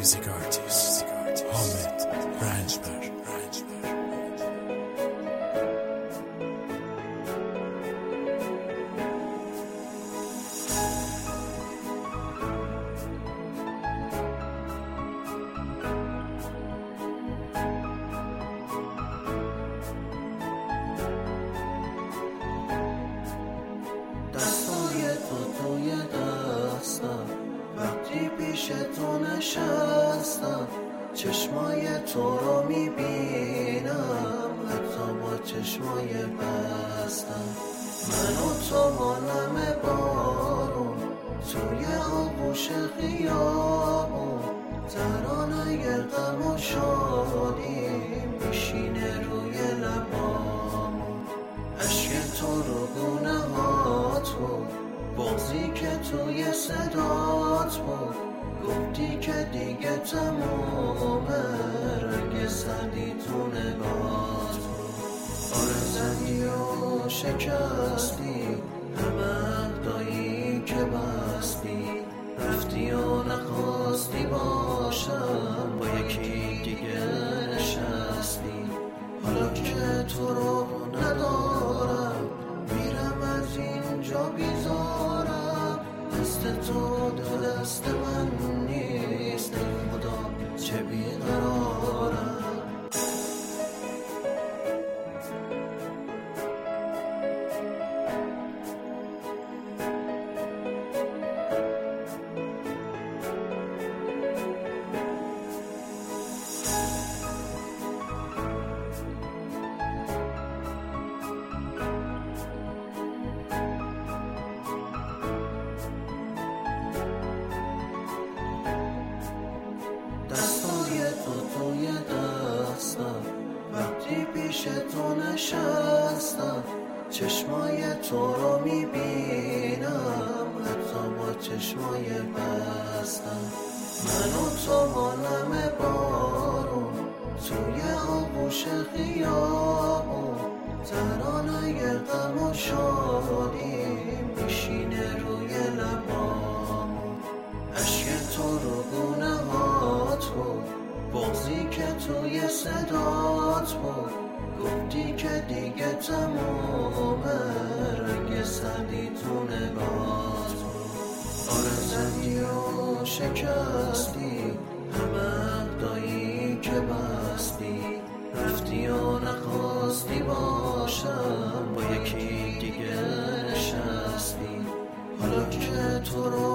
Music artist حامد رنجبر. دستای تو توی دستم وقتی پیش تو نشستم، چشمای تو رو میبینم حتی با چشمای بستم. من و تو مانم بارون توی آغوش خیابون، ترانه غم و شادی میشینه روی لبامون. عشق تو رو گونه هات بود، بغضی که توی صدات بود، گفتی که دیگه تمومه، رنگ سردی تو نگات بود. آره زدی و شکستی همه دایی که بستی، رفتی و نخواستی باشم با یکی دیگه نشستی. حالا که تو رو ندارم میرم از اینجا بیزارم، دست تو دست من نیست ای خدا چه بیقرارم. دستای تو توی دستم وقتی پیش تو نشستم، چشمای تو رو میبینم حتی با چشمای بستم. من و تو مانم بارون توی آغوش خیابون، ترانه غم و شادی میشینه روی لبامون. عشق تو رو گونه هات بود، بغضی که توی صدات بود، گفتی که دیگه تمومه، رنگ سردی تو نگات بود. آره زدی و شکستی همه دایی که بستی، رفتی و نخواستی باشم با یکی دیگه نشستی. حالا که تو رو